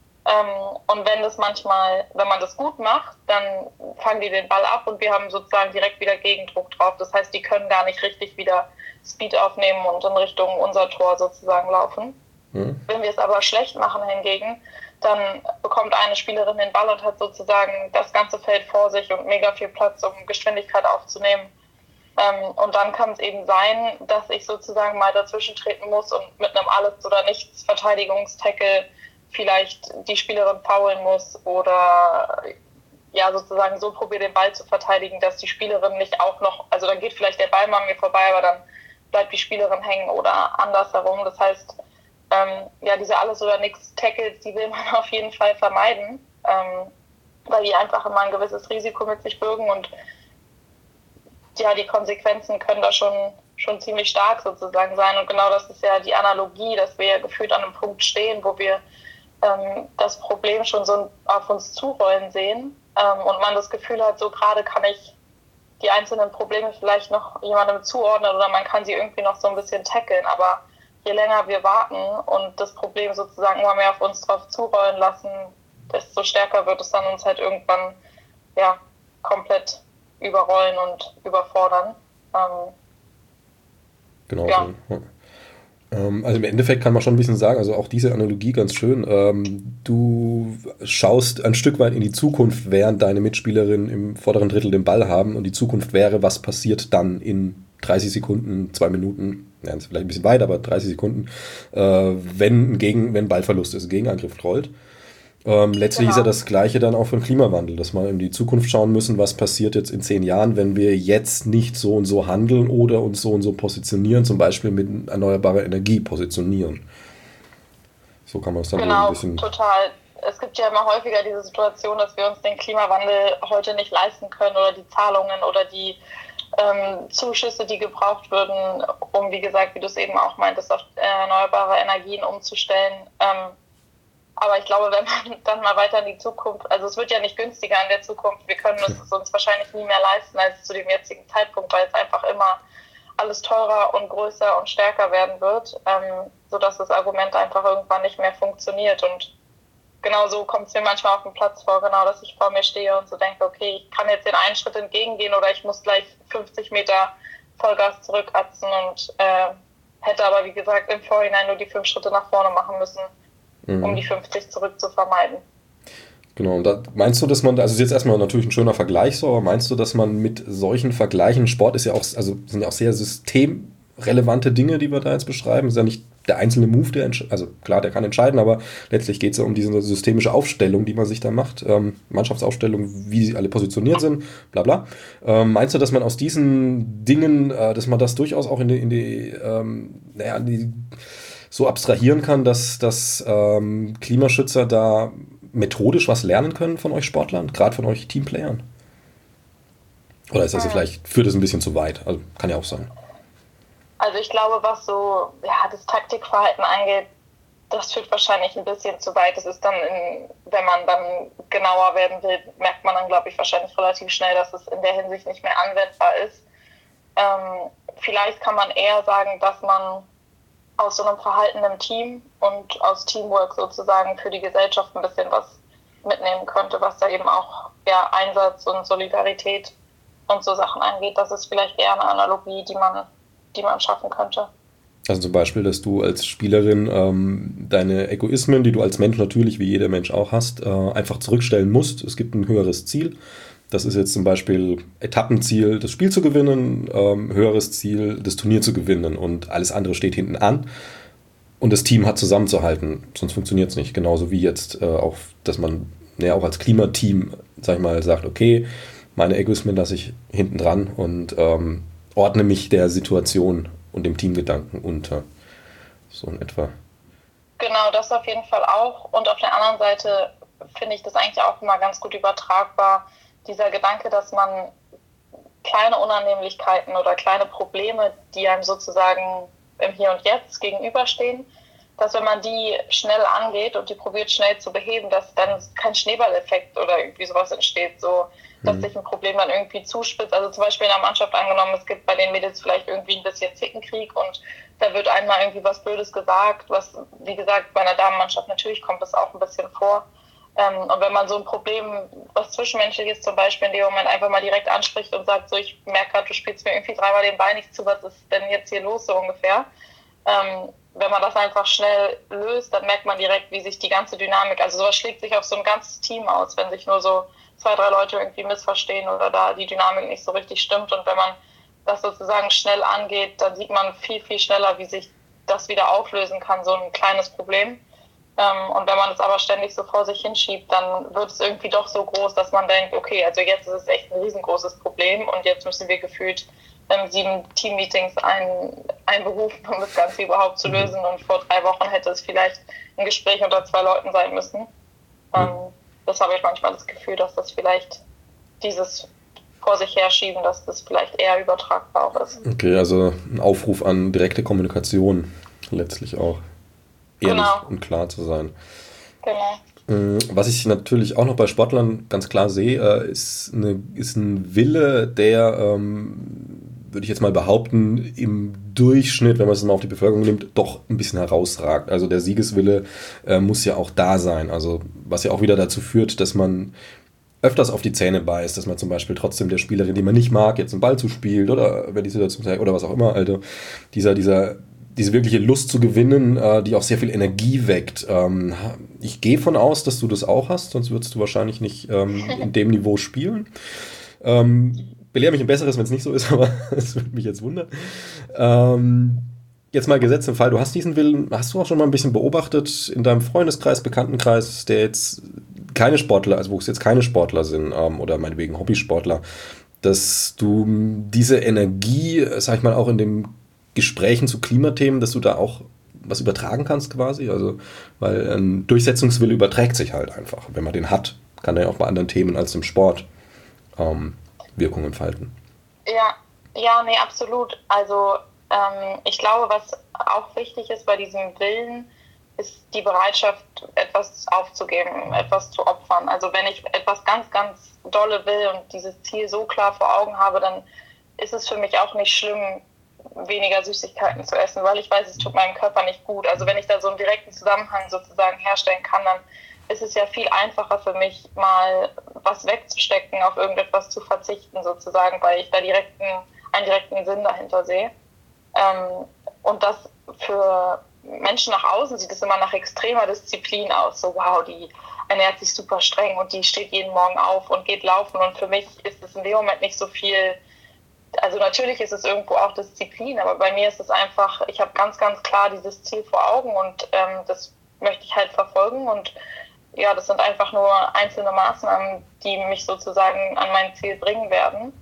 Und wenn man das gut macht, dann fangen die den Ball ab und wir haben sozusagen direkt wieder Gegendruck drauf. Das heißt, die können gar nicht richtig wieder Speed aufnehmen und in Richtung unser Tor sozusagen laufen. Mhm. Wenn wir es aber schlecht machen hingegen, dann bekommt eine Spielerin den Ball und hat sozusagen das ganze Feld vor sich und mega viel Platz, um Geschwindigkeit aufzunehmen. Und dann kann es eben sein, dass ich sozusagen mal dazwischen treten muss und mit einem Alles-oder-Nichts-Verteidigungstackle vielleicht die Spielerin foulen muss oder ja sozusagen so probiere, den Ball zu verteidigen, dass die Spielerin nicht auch noch, also dann geht vielleicht der Ball mal an mir vorbei, aber dann bleibt die Spielerin hängen oder andersherum. Das heißt, diese Alles-oder-Nichts-Tackles, die will man auf jeden Fall vermeiden, weil die einfach immer ein gewisses Risiko mit sich bürgen und ja, die Konsequenzen können da schon ziemlich stark sozusagen sein. Und genau das ist ja die Analogie, dass wir ja gefühlt an einem Punkt stehen, wo wir das Problem schon so auf uns zurollen sehen und man das Gefühl hat, so gerade kann ich die einzelnen Probleme vielleicht noch jemandem zuordnen oder man kann sie irgendwie noch so ein bisschen tackeln. Aber je länger wir warten und das Problem sozusagen immer mehr auf uns drauf zurollen lassen, desto stärker wird es dann uns halt irgendwann ja komplett überrollen und überfordern. Genau. Ja. Also im Endeffekt kann man schon ein bisschen sagen, also auch diese Analogie ganz schön, du schaust ein Stück weit in die Zukunft, während deine Mitspielerinnen im vorderen Drittel den Ball haben und die Zukunft wäre, was passiert dann in 30 Sekunden, 2 Minuten, ja, das ist vielleicht ein bisschen weit, aber 30 Sekunden, wenn Ballverlust ist, Gegenangriff rollt. Letztlich ist ja das Gleiche dann auch für den Klimawandel, dass wir in die Zukunft schauen müssen, was passiert jetzt in 10 Jahren, wenn wir jetzt nicht so und so handeln oder uns so und so positionieren, zum Beispiel mit erneuerbarer Energie positionieren. So kann man es dann genau, ein bisschen... Genau, total. Es gibt ja immer häufiger diese Situation, dass wir uns den Klimawandel heute nicht leisten können oder die Zahlungen oder die Zuschüsse, die gebraucht würden, um, wie gesagt, wie du es eben auch meintest, auf erneuerbare Energien umzustellen. Aber ich glaube, wenn man dann mal weiter in die Zukunft, also es wird ja nicht günstiger in der Zukunft, wir können es uns wahrscheinlich nie mehr leisten als zu dem jetzigen Zeitpunkt, weil es einfach immer alles teurer und größer und stärker werden wird, sodass das Argument einfach irgendwann nicht mehr funktioniert. Und genau so kommt es mir manchmal auf dem Platz vor, genau, dass ich vor mir stehe und so denke, okay, ich kann jetzt den einen Schritt entgegengehen oder ich muss gleich 50 Meter Vollgas zurückatzen und hätte aber, wie gesagt, im Vorhinein nur die 5 Schritte nach vorne machen müssen, um die 50 zurück zu vermeiden. Genau, und da meinst du, dass man, also das ist jetzt erstmal natürlich ein schöner Vergleich so, aber meinst du, dass man mit solchen Vergleichen, Sport ist ja auch, also sind ja auch sehr systemrelevante Dinge, die wir da jetzt beschreiben, ist ja nicht der einzelne Move, also klar, der kann entscheiden, aber letztlich geht es ja um diese systemische Aufstellung, die man sich da macht, Mannschaftsaufstellung, wie sie alle positioniert sind, bla bla. Meinst du, dass man aus diesen Dingen, dass man das durchaus auch in die so abstrahieren kann, dass Klimaschützer da methodisch was lernen können von euch Sportlern, gerade von euch Teamplayern? Oder ist das vielleicht, führt es ein bisschen zu weit? Also kann ja auch sein. Also ich glaube, was so das Taktikverhalten angeht, das führt wahrscheinlich ein bisschen zu weit. Das ist dann, wenn man dann genauer werden will, merkt man dann, glaube ich, wahrscheinlich relativ schnell, dass es in der Hinsicht nicht mehr anwendbar ist. Vielleicht kann man eher sagen, dass man aus so einem Verhalten im Team und aus Teamwork sozusagen für die Gesellschaft ein bisschen was mitnehmen könnte, was da eben auch Einsatz und Solidarität und so Sachen angeht. Das ist vielleicht eher eine Analogie, die man schaffen könnte. Also zum Beispiel, dass du als Spielerin deine Egoismen, die du als Mensch natürlich, wie jeder Mensch auch hast, einfach zurückstellen musst. Es gibt ein höheres Ziel. Das ist jetzt zum Beispiel Etappenziel, das Spiel zu gewinnen, höheres Ziel, das Turnier zu gewinnen und alles andere steht hinten an. Und das Team hat zusammenzuhalten, sonst funktioniert es nicht. Genauso wie jetzt auch, dass man auch als Klimateam, sag ich mal, sagt, okay, meine Egoismen lasse ich hinten dran und ordne mich der Situation und dem Teamgedanken unter. So in etwa. Genau, das auf jeden Fall auch. Und auf der anderen Seite finde ich das eigentlich auch immer ganz gut übertragbar, dieser Gedanke, dass man kleine Unannehmlichkeiten oder kleine Probleme, die einem sozusagen im Hier und Jetzt gegenüberstehen, dass wenn man die schnell angeht und die probiert schnell zu beheben, dass dann kein Schneeballeffekt oder irgendwie sowas entsteht, so dass sich ein Problem dann irgendwie zuspitzt. Also zum Beispiel in der Mannschaft angenommen, es gibt bei den Mädels vielleicht irgendwie ein bisschen Zickenkrieg und da wird einmal irgendwie was Blödes gesagt, was, wie gesagt, bei einer Damenmannschaft natürlich kommt das auch ein bisschen vor. Und wenn man so ein Problem, was Zwischenmenschliches zum Beispiel in dem Moment einfach mal direkt anspricht und sagt, so ich merke gerade, du spielst mir irgendwie 3-mal den Ball nicht zu, was ist denn jetzt hier los so ungefähr? Wenn man das einfach schnell löst, dann merkt man direkt, wie sich die ganze Dynamik, also sowas schlägt sich auf so ein ganzes Team aus, wenn sich nur so 2-3 Leute irgendwie missverstehen oder da die Dynamik nicht so richtig stimmt. Und wenn man das sozusagen schnell angeht, dann sieht man viel, viel schneller, wie sich das wieder auflösen kann, so ein kleines Problem. Und wenn man das aber ständig so vor sich hinschiebt, dann wird es irgendwie doch so groß, dass man denkt, okay, also jetzt ist es echt ein riesengroßes Problem und jetzt müssen wir gefühlt 7 Team-Meetings einberufen, um das Ganze überhaupt zu lösen. Und vor 3 Wochen hätte es vielleicht ein Gespräch unter 2 Leuten sein müssen. Das habe ich manchmal das Gefühl, dass das vielleicht dieses vor sich herschieben, dass das vielleicht eher übertragbar auch ist. Okay, also ein Aufruf an direkte Kommunikation letztlich auch. Ehrlich und klar zu sein. Genau. Was ich natürlich auch noch bei Sportlern ganz klar sehe, ist ein Wille, der, würde ich jetzt mal behaupten, im Durchschnitt, wenn man es mal auf die Bevölkerung nimmt, doch ein bisschen herausragt. Also der Siegeswille muss ja auch da sein. Also was ja auch wieder dazu führt, dass man öfters auf die Zähne beißt, dass man zum Beispiel trotzdem der Spielerin, die man nicht mag, jetzt einen Ball zuspielt oder wenn die Situation zeigt oder was auch immer, also diese wirkliche Lust zu gewinnen, die auch sehr viel Energie weckt. Ich gehe von aus, dass du das auch hast, sonst würdest du wahrscheinlich nicht in dem Niveau spielen. Belehre mich ein Besseres, wenn es nicht so ist, aber es würde mich jetzt wundern. Jetzt mal gesetzt im Fall, du hast diesen Willen, hast du auch schon mal ein bisschen beobachtet in deinem Freundeskreis, Bekanntenkreis, der jetzt keine Sportler, also wo es jetzt keine Sportler sind oder meinetwegen Hobbysportler, dass du diese Energie, sag ich mal, auch in dem Gesprächen zu Klimathemen, dass du da auch was übertragen kannst quasi, also weil ein Durchsetzungswille überträgt sich halt einfach. Wenn man den hat, kann er ja auch bei anderen Themen als im Sport Wirkung entfalten. Ja, nee, absolut. Also ich glaube, was auch wichtig ist bei diesem Willen, ist die Bereitschaft, etwas aufzugeben, etwas zu opfern. Also wenn ich etwas ganz, ganz dolle will und dieses Ziel so klar vor Augen habe, dann ist es für mich auch nicht schlimm, weniger Süßigkeiten zu essen, weil ich weiß, es tut meinem Körper nicht gut. Also wenn ich da so einen direkten Zusammenhang sozusagen herstellen kann, dann ist es ja viel einfacher für mich, mal was wegzustecken, auf irgendetwas zu verzichten sozusagen, weil ich da einen direkten Sinn dahinter sehe. Und das für Menschen nach außen sieht es immer nach extremer Disziplin aus. So, wow, die ernährt sich super streng und die steht jeden Morgen auf und geht laufen. Und für mich ist es in dem Moment nicht so viel. Also natürlich ist es irgendwo auch Disziplin, aber bei mir ist es einfach, ich habe ganz, ganz klar dieses Ziel vor Augen und das möchte ich halt verfolgen. Und ja, das sind einfach nur einzelne Maßnahmen, die mich sozusagen an mein Ziel bringen werden.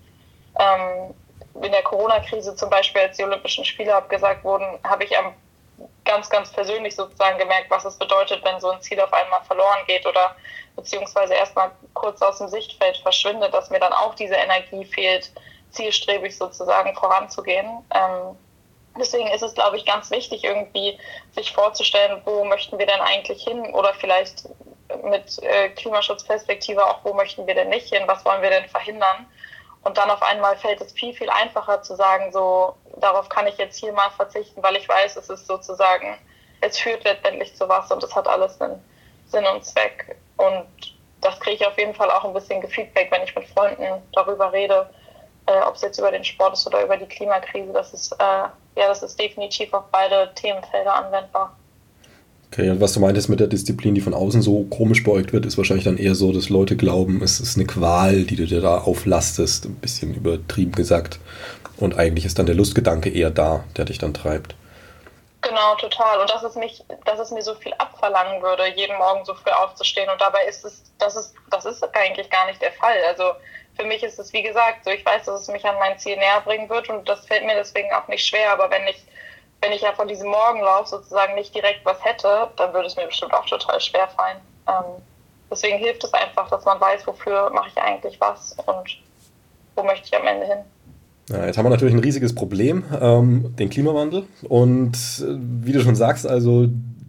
In der Corona-Krise zum Beispiel, als die Olympischen Spiele abgesagt wurden, habe ich ganz, ganz persönlich sozusagen gemerkt, was es bedeutet, wenn so ein Ziel auf einmal verloren geht oder beziehungsweise erstmal kurz aus dem Sichtfeld verschwindet, dass mir dann auch diese Energie fehlt, zielstrebig sozusagen voranzugehen. Deswegen ist es, glaube ich, ganz wichtig, irgendwie sich vorzustellen, wo möchten wir denn eigentlich hin oder vielleicht mit Klimaschutzperspektive auch, wo möchten wir denn nicht hin, was wollen wir denn verhindern? Und dann auf einmal fällt es viel, viel einfacher zu sagen, so, darauf kann ich jetzt hier mal verzichten, weil ich weiß, es ist sozusagen, es führt letztendlich zu was und es hat alles einen Sinn und Zweck. Und das kriege ich auf jeden Fall auch ein bisschen Feedback, wenn ich mit Freunden darüber rede, ob es jetzt über den Sport ist oder über die Klimakrise. Das ist definitiv auf beide Themenfelder anwendbar. Okay, und was du meintest mit der Disziplin, die von außen so komisch beäugt wird, ist wahrscheinlich dann eher so, dass Leute glauben, es ist eine Qual, die du dir da auflastest, ein bisschen übertrieben gesagt. Und eigentlich ist dann der Lustgedanke eher da, der dich dann treibt. Genau, total. Und dass es mir so viel abverlangen würde, jeden Morgen so früh aufzustehen. Und dabei ist das ist eigentlich gar nicht der Fall. Also für mich ist es, wie gesagt, so, ich weiß, dass es mich an mein Ziel näher bringen wird und das fällt mir deswegen auch nicht schwer. Aber wenn ich ja von diesem Morgenlauf sozusagen nicht direkt was hätte, dann würde es mir bestimmt auch total schwer fallen. Deswegen hilft es einfach, dass man weiß, wofür mache ich eigentlich was und wo möchte ich am Ende hin. Ja, jetzt haben wir natürlich ein riesiges Problem, den Klimawandel. Und wie du schon sagst, also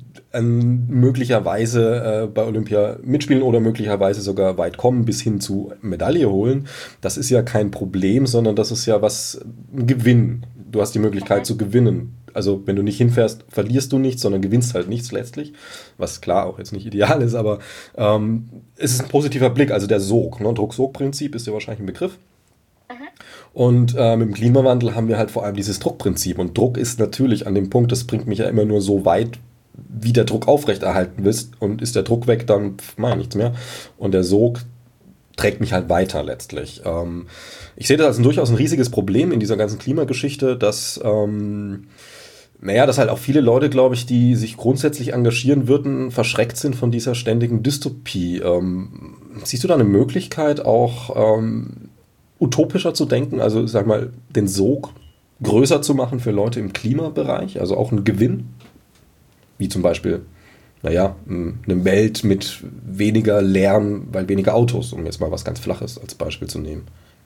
möglicherweise bei Olympia mitspielen oder möglicherweise sogar weit kommen bis hin zu Medaille holen. Das ist ja kein Problem, sondern das ist ja ein Gewinn. Du hast die Möglichkeit zu gewinnen. Also wenn du nicht hinfährst, verlierst du nichts, sondern gewinnst halt nichts letztlich. Was klar auch jetzt nicht ideal ist, aber es ist ein positiver Blick. Also der Sog, ne? Druck-Sog-Prinzip ist ja wahrscheinlich ein Begriff. Und mit dem Klimawandel haben wir halt vor allem dieses Druckprinzip. Und Druck ist natürlich an dem Punkt, das bringt mich ja immer nur so weit, wie der Druck aufrechterhalten ist. Und ist der Druck weg, dann mache ich nichts mehr. Und der Sog trägt mich halt weiter letztlich. Ich sehe das als durchaus ein riesiges Problem in dieser ganzen Klimageschichte, dass dass halt auch viele Leute, glaube ich, die sich grundsätzlich engagieren würden, verschreckt sind von dieser ständigen Dystopie. Siehst du da eine Möglichkeit, auch utopischer zu denken, also sag mal, den Sog größer zu machen für Leute im Klimabereich, also auch einen Gewinn, wie zum Beispiel, eine Welt mit weniger Lärm, weil weniger Autos, um jetzt mal was ganz Flaches als Beispiel zu nehmen.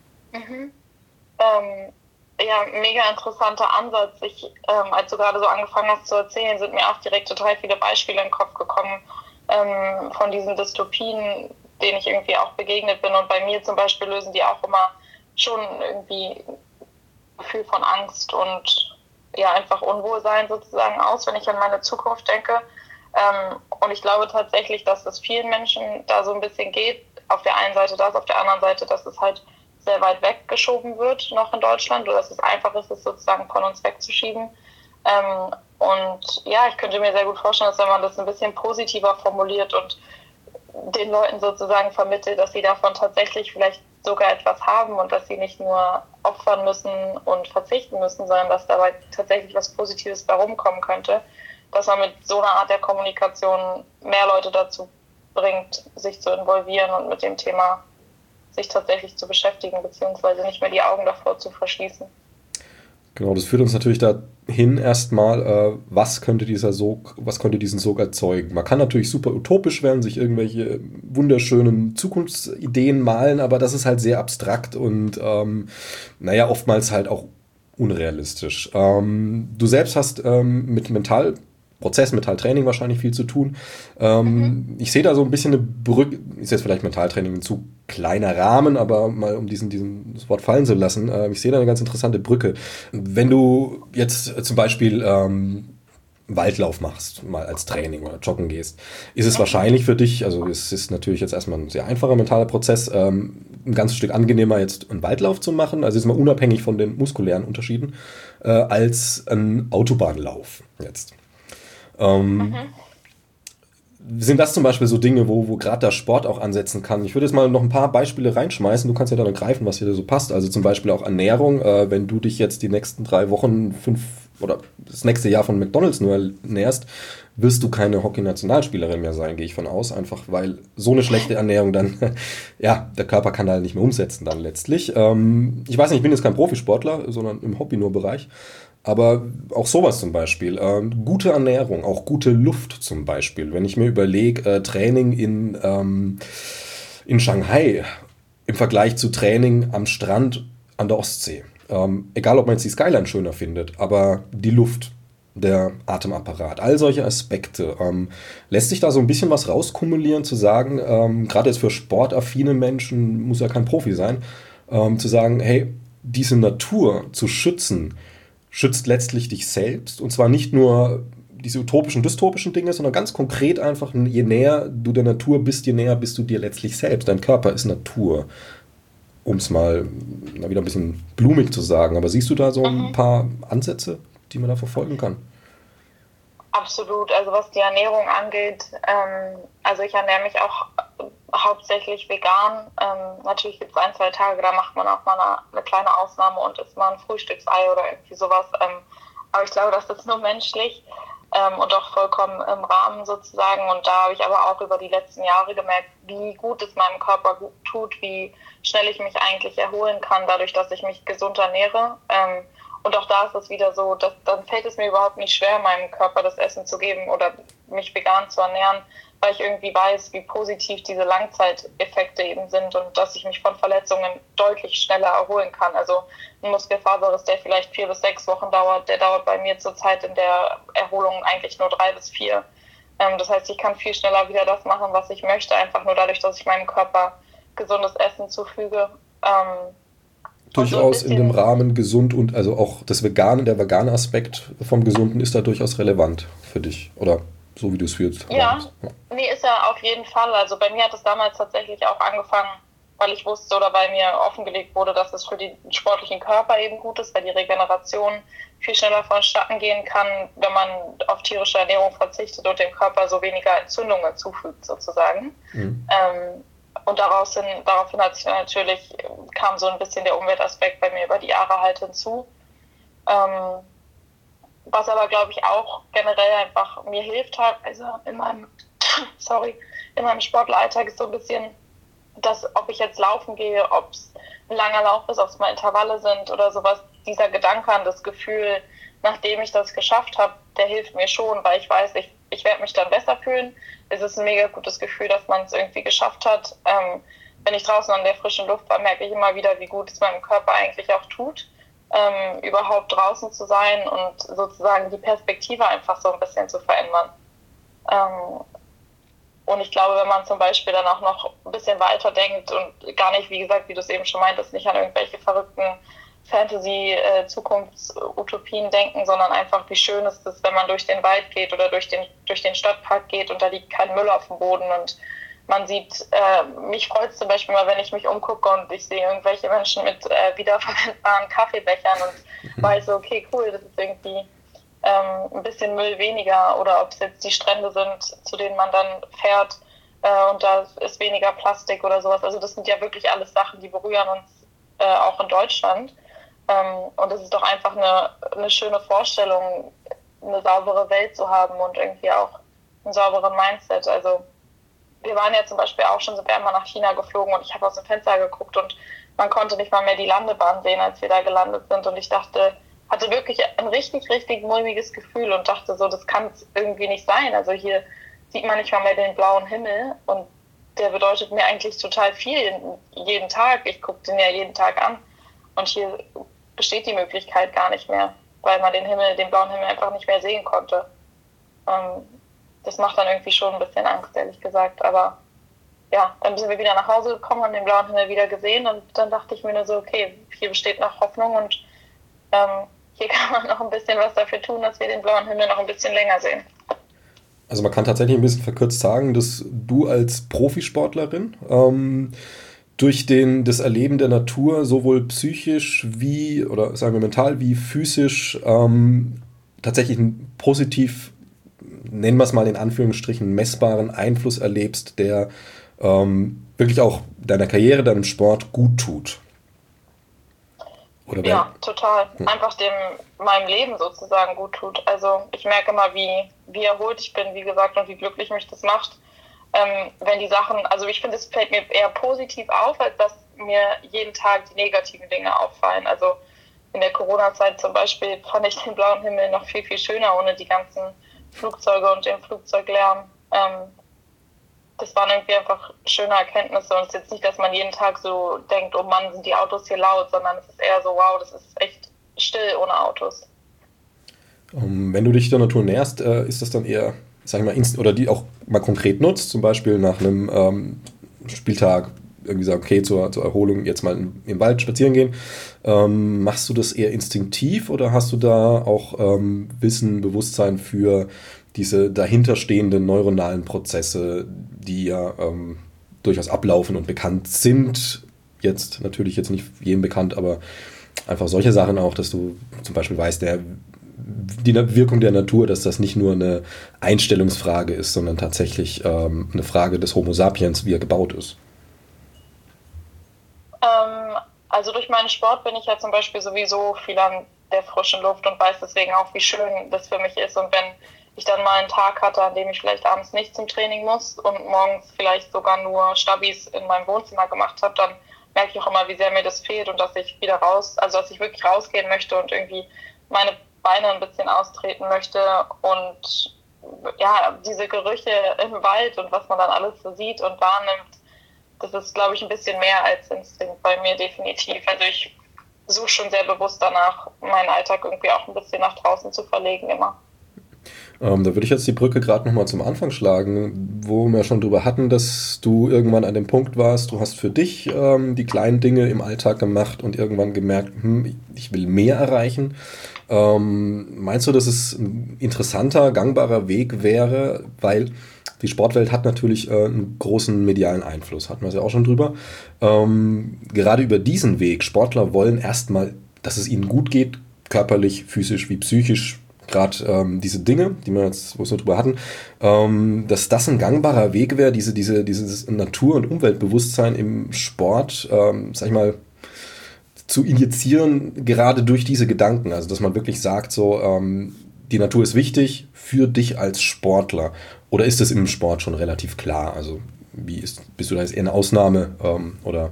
Ja, mega interessanter Ansatz. Als du gerade so angefangen hast zu erzählen, sind mir auch direkt total viele Beispiele in den Kopf gekommen von diesen Dystopien, denen ich irgendwie auch begegnet bin. Und bei mir zum Beispiel lösen die auch immer schon irgendwie ein Gefühl von Angst und ja, einfach Unwohlsein sozusagen aus, wenn ich an meine Zukunft denke. Und ich glaube tatsächlich, dass es vielen Menschen da so ein bisschen geht. Auf der einen Seite das, auf der anderen Seite, dass es halt sehr weit weggeschoben wird noch in Deutschland oder dass es einfach ist, es sozusagen von uns wegzuschieben. Und ja, ich könnte mir sehr gut vorstellen, dass wenn man das ein bisschen positiver formuliert und den Leuten sozusagen vermittelt, dass sie davon tatsächlich vielleicht sogar etwas haben und dass sie nicht nur opfern müssen und verzichten müssen, sondern dass dabei tatsächlich was Positives bei rumkommen könnte, dass man mit so einer Art der Kommunikation mehr Leute dazu bringt, sich zu involvieren und mit dem Thema sich tatsächlich zu beschäftigen, beziehungsweise nicht mehr die Augen davor zu verschließen. Genau, das führt uns natürlich dahin erstmal, was könnte diesen Sog erzeugen. Man kann natürlich super utopisch werden, sich irgendwelche wunderschönen Zukunftsideen malen, aber das ist halt sehr abstrakt und oftmals halt auch unrealistisch. Du selbst hast mit Mentaltraining wahrscheinlich viel zu tun. Ich sehe da so ein bisschen eine Brücke, ist jetzt vielleicht Mentaltraining ein zu kleiner Rahmen, aber mal um das Wort fallen zu lassen, ich sehe da eine ganz interessante Brücke. Wenn du jetzt zum Beispiel Waldlauf machst, mal als Training oder joggen gehst, ist es wahrscheinlich für dich, also es ist natürlich jetzt erstmal ein sehr einfacher mentaler Prozess, ein ganzes Stück angenehmer jetzt einen Waldlauf zu machen, also ist mal unabhängig von den muskulären Unterschieden, als ein Autobahnlauf jetzt. Sind das zum Beispiel so Dinge, wo gerade der Sport auch ansetzen kann? Ich würde jetzt mal noch ein paar Beispiele reinschmeißen. Du kannst ja dann greifen, was dir so passt. Also zum Beispiel auch Ernährung. Wenn du dich jetzt die nächsten 3 Wochen, 5 oder das nächste Jahr von McDonald's nur ernährst, wirst du keine Hockey-Nationalspielerin mehr sein, gehe ich von aus. Einfach weil so eine schlechte Ernährung dann, ja, der Körper kann halt nicht mehr umsetzen dann letztlich. Ich weiß nicht, ich bin jetzt kein Profisportler, sondern im Hobby nur Bereich. Aber auch sowas zum Beispiel. Gute Ernährung, auch gute Luft zum Beispiel. Wenn ich mir überlege, Training in Shanghai im Vergleich zu Training am Strand an der Ostsee. Egal, ob man jetzt die Skyline schöner findet, aber die Luft, der Atemapparat, all solche Aspekte. Lässt sich da so ein bisschen was rauskumulieren, zu sagen, gerade jetzt für sportaffine Menschen, muss ja kein Profi sein, zu sagen, hey, diese Natur zu schützen, schützt letztlich dich selbst. Und zwar nicht nur diese utopischen, dystopischen Dinge, sondern ganz konkret einfach, je näher du der Natur bist, je näher bist du dir letztlich selbst. Dein Körper ist Natur. Um es mal wieder ein bisschen blumig zu sagen. Aber siehst du da so ein paar Ansätze, die man da verfolgen kann? Absolut. Also was die Ernährung angeht, also ich ernähre mich auch hauptsächlich vegan. Natürlich gibt es 1, 2 Tage, da macht man auch mal eine kleine Ausnahme und isst mal ein Frühstücksei oder irgendwie sowas. Aber ich glaube, das ist nur menschlich und auch vollkommen im Rahmen sozusagen. Und da habe ich aber auch über die letzten Jahre gemerkt, wie gut es meinem Körper tut, wie schnell ich mich eigentlich erholen kann, dadurch, dass ich mich gesund ernähre. Und auch da ist es wieder so, dass dann fällt es mir überhaupt nicht schwer, meinem Körper das Essen zu geben oder mich vegan zu ernähren, weil ich irgendwie weiß, wie positiv diese Langzeiteffekte eben sind und dass ich mich von Verletzungen deutlich schneller erholen kann. Also ein Muskelfaserriss, der vielleicht 4 bis 6 Wochen dauert, der dauert bei mir zurzeit in der Erholung eigentlich nur 3 bis 4. Das heißt, ich kann viel schneller wieder das machen, was ich möchte, einfach nur dadurch, dass ich meinem Körper gesundes Essen zufüge. Durchaus so in dem Rahmen gesund und also auch der vegane Aspekt vom Gesunden ist da durchaus relevant für dich, oder so wie du es fühlst. Ja, nee, ist er auf jeden Fall. Also bei mir hat es damals tatsächlich auch angefangen, weil ich wusste oder weil mir offengelegt wurde, dass es für den sportlichen Körper eben gut ist, weil die Regeneration viel schneller vonstatten gehen kann, wenn man auf tierische Ernährung verzichtet und dem Körper so weniger Entzündungen zufügt sozusagen. Und daraufhin hat sich natürlich, kam so ein bisschen der Umweltaspekt bei mir über die Jahre halt hinzu. Was aber, glaube ich, auch generell einfach mir hilft halt, also in meinem Sportleralltag ist so ein bisschen, dass ob ich jetzt laufen gehe, ob es ein langer Lauf ist, ob es mal Intervalle sind oder sowas, dieser Gedanke an das Gefühl, nachdem ich das geschafft habe, der hilft mir schon, weil ich weiß, ich werde mich dann besser fühlen. Es ist ein mega gutes Gefühl, dass man es irgendwie geschafft hat. Wenn ich draußen an der frischen Luft war, merke ich immer wieder, wie gut es meinem Körper eigentlich auch tut, überhaupt draußen zu sein und sozusagen die Perspektive einfach so ein bisschen zu verändern. Und ich glaube, wenn man zum Beispiel dann auch noch ein bisschen weiter denkt und gar nicht, wie gesagt, wie du es eben schon meintest, nicht an irgendwelche verrückten Fantasy-Zukunftsutopien denken, sondern einfach, wie schön ist es, wenn man durch den Wald geht oder durch den Stadtpark geht und da liegt kein Müll auf dem Boden und man sieht, mich freut es zum Beispiel mal, wenn ich mich umgucke und ich sehe irgendwelche Menschen mit wiederverwendbaren Kaffeebechern und weiß, okay, cool, das ist irgendwie ein bisschen Müll weniger oder ob es jetzt die Strände sind, zu denen man dann fährt und da ist weniger Plastik oder sowas. Also das sind ja wirklich alles Sachen, die berühren uns auch in Deutschland. Und es ist doch einfach eine schöne Vorstellung, eine saubere Welt zu haben und irgendwie auch einen sauberen Mindset. Also wir waren ja zum Beispiel auch schon, sind wir einmal nach China geflogen und ich habe aus dem Fenster geguckt und man konnte nicht mal mehr die Landebahn sehen, als wir da gelandet sind. Und ich hatte wirklich ein richtig, richtig mulmiges Gefühl und dachte so, das kann es irgendwie nicht sein. Also hier sieht man nicht mal mehr den blauen Himmel und der bedeutet mir eigentlich total viel jeden Tag. Ich gucke den ja jeden Tag an und hier besteht die Möglichkeit gar nicht mehr, weil man den blauen Himmel einfach nicht mehr sehen konnte. Das macht dann irgendwie schon ein bisschen Angst, ehrlich gesagt. Aber ja, dann sind wir wieder nach Hause gekommen, haben den blauen Himmel wieder gesehen und dann dachte ich mir nur so, okay, hier besteht noch Hoffnung und hier kann man noch ein bisschen was dafür tun, dass wir den blauen Himmel noch ein bisschen länger sehen. Also man kann tatsächlich ein bisschen verkürzt sagen, dass du als Profisportlerin durch das Erleben der Natur sowohl psychisch wie, oder sagen wir mental, wie physisch tatsächlich einen positiv, nennen wir es mal in Anführungsstrichen, messbaren Einfluss erlebst, der wirklich auch deiner Karriere, deinem Sport gut tut. Oder ja, total. Einfach meinem Leben sozusagen gut tut. Also ich merke immer, wie erholt ich bin, wie gesagt, und wie glücklich mich das macht, wenn die Sachen, also ich finde, es fällt mir eher positiv auf, als dass mir jeden Tag die negativen Dinge auffallen. Also in der Corona-Zeit zum Beispiel fand ich den blauen Himmel noch viel, viel schöner ohne die ganzen Flugzeuge und den Flugzeuglärm. Das waren irgendwie einfach schöne Erkenntnisse und es ist jetzt nicht, dass man jeden Tag so denkt, oh Mann, sind die Autos hier laut, sondern es ist eher so, wow, das ist echt still ohne Autos. Wenn du dich der Natur näherst, ist das dann eher, sag ich mal, oder die auch mal konkret nutzt, zum Beispiel nach einem Spieltag irgendwie sagen, okay, zur Erholung jetzt mal im Wald spazieren gehen. Machst du das eher instinktiv oder hast du da auch Wissen, Bewusstsein für diese dahinterstehenden neuronalen Prozesse, die ja durchaus ablaufen und bekannt sind? Jetzt natürlich jetzt nicht jedem bekannt, aber einfach solche Sachen auch, dass du zum Beispiel weißt, die Wirkung der Natur, dass das nicht nur eine Einstellungsfrage ist, sondern tatsächlich eine Frage des Homo sapiens, wie er gebaut ist. Also durch meinen Sport bin ich ja zum Beispiel sowieso viel an der frischen Luft und weiß deswegen auch, wie schön das für mich ist. Und wenn ich dann mal einen Tag hatte, an dem ich vielleicht abends nicht zum Training muss und morgens vielleicht sogar nur Stabis in meinem Wohnzimmer gemacht habe, dann merke ich auch immer, wie sehr mir das fehlt und dass ich dass ich wirklich rausgehen möchte und irgendwie meine Beine ein bisschen austreten möchte und ja, diese Gerüche im Wald und was man dann alles so sieht und wahrnimmt, das ist, glaube ich, ein bisschen mehr als Instinkt bei mir definitiv. Also ich suche schon sehr bewusst danach, meinen Alltag irgendwie auch ein bisschen nach draußen zu verlegen immer. Da würde ich jetzt die Brücke gerade nochmal zum Anfang schlagen, wo wir schon drüber hatten, dass du irgendwann an dem Punkt warst, du hast für dich die kleinen Dinge im Alltag gemacht und irgendwann gemerkt, ich will mehr erreichen. Meinst du, dass es ein interessanter, gangbarer Weg wäre, weil die Sportwelt hat natürlich einen großen medialen Einfluss, hatten wir es ja auch schon drüber. Gerade über diesen Weg, Sportler wollen erstmal, dass es ihnen gut geht, körperlich, physisch wie psychisch, gerade diese Dinge, die wir jetzt, wo wir drüber hatten, dass das ein gangbarer Weg wäre, dieses Natur- und Umweltbewusstsein im Sport, sag ich mal, zu injizieren, gerade durch diese Gedanken. Also, dass man wirklich sagt, so, die Natur ist wichtig für dich als Sportler. Oder ist das im Sport schon relativ klar? Also, bist du da jetzt eher eine Ausnahme, oder?